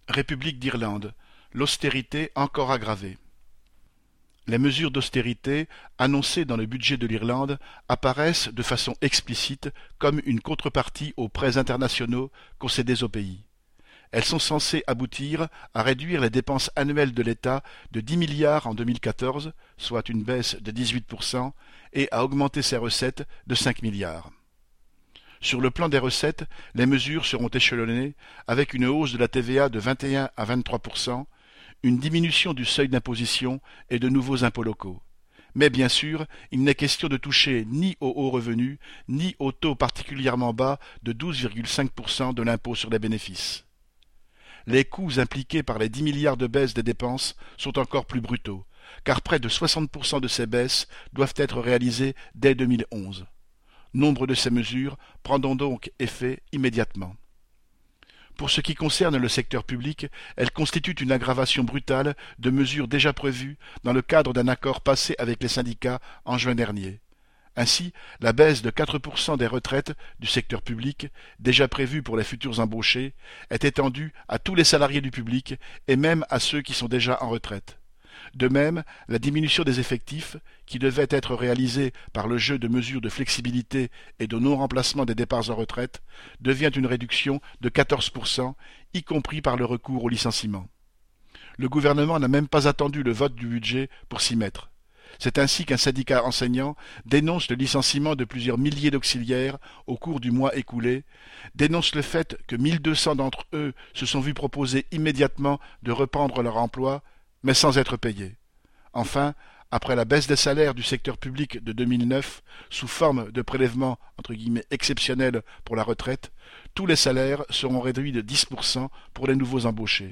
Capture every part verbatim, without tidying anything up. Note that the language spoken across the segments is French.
République d'Irlande, l'austérité encore aggravée. Les mesures d'austérité annoncées dans le budget de l'Irlande apparaissent de façon explicite comme une contrepartie aux prêts internationaux concédés au pays. Elles sont censées aboutir à réduire les dépenses annuelles de l'État de dix milliards en deux mille quatorze, soit une baisse de dix-huit pour cent, et à augmenter ses recettes de cinq milliards. Sur le plan des recettes, les mesures seront échelonnées avec une hausse de la T V A de vingt et un à vingt-trois pour cent, une diminution du seuil d'imposition et de nouveaux impôts locaux. Mais bien sûr, il n'est question de toucher ni aux hauts revenus, ni au taux particulièrement bas de douze virgule cinq pour cent de l'impôt sur les bénéfices. Les coûts impliqués par les dix milliards de baisse des dépenses sont encore plus brutaux, car près de soixante pour cent de ces baisses doivent être réalisées dès deux mille onze. Nombre de ces mesures prendront donc effet immédiatement. Pour ce qui concerne le secteur public, elles constituent une aggravation brutale de mesures déjà prévues dans le cadre d'un accord passé avec les syndicats en juin dernier. Ainsi, la baisse de quatre pour cent des retraites du secteur public, déjà prévue pour les futurs embauchés, est étendue à tous les salariés du public et même à ceux qui sont déjà en retraite. De même, la diminution des effectifs, qui devait être réalisée par le jeu de mesures de flexibilité et de non-remplacement des départs en retraite, devient une réduction de quatorze pour cent, y compris par le recours au licenciement. Le gouvernement n'a même pas attendu le vote du budget pour s'y mettre. C'est ainsi qu'un syndicat enseignant dénonce le licenciement de plusieurs milliers d'auxiliaires au cours du mois écoulé, dénonce le fait que mille deux cents d'entre eux se sont vus proposer immédiatement de reprendre leur emploi, mais sans être payés. Enfin, après la baisse des salaires du secteur public de deux mille neuf, sous forme de prélèvements entre guillemets exceptionnels pour la retraite, tous les salaires seront réduits de dix pour cent pour les nouveaux embauchés.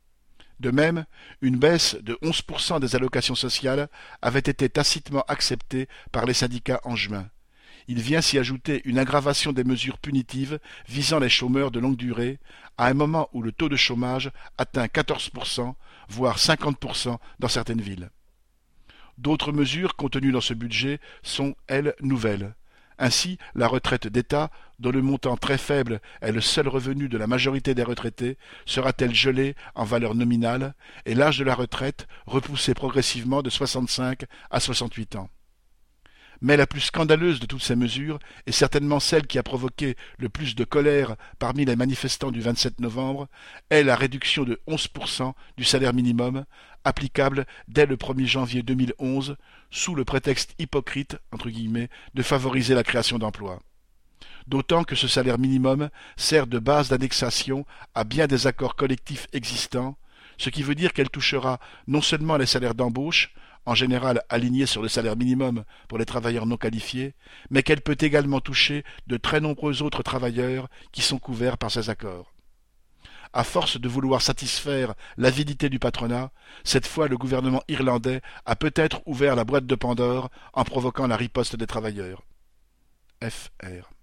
De même, une baisse de onze pour cent des allocations sociales avait été tacitement acceptée par les syndicats en juin. Il vient s'y ajouter une aggravation des mesures punitives visant les chômeurs de longue durée, à un moment où le taux de chômage atteint quatorze pour cent, voire cinquante pour cent dans certaines villes. D'autres mesures contenues dans ce budget sont, elles, nouvelles. Ainsi, la retraite d'État, dont le montant très faible est le seul revenu de la majorité des retraités, sera-t-elle gelée en valeur nominale et l'âge de la retraite repoussé progressivement de soixante-cinq à soixante-huit ans. Mais la plus scandaleuse de toutes ces mesures est certainement celle qui a provoqué le plus de colère parmi les manifestants du vingt-sept novembre, est la réduction de onze pour cent du salaire minimum, applicable dès le premier janvier deux mille onze, sous le prétexte hypocrite, entre guillemets, de favoriser la création d'emplois. D'autant que ce salaire minimum sert de base d'indexation à bien des accords collectifs existants, ce qui veut dire qu'elle touchera non seulement les salaires d'embauche, en général alignés sur le salaire minimum pour les travailleurs non qualifiés, mais qu'elle peut également toucher de très nombreux autres travailleurs qui sont couverts par ces accords. À force de vouloir satisfaire l'avidité du patronat, cette fois le gouvernement irlandais a peut-être ouvert la boîte de Pandore en provoquant la riposte des travailleurs. F R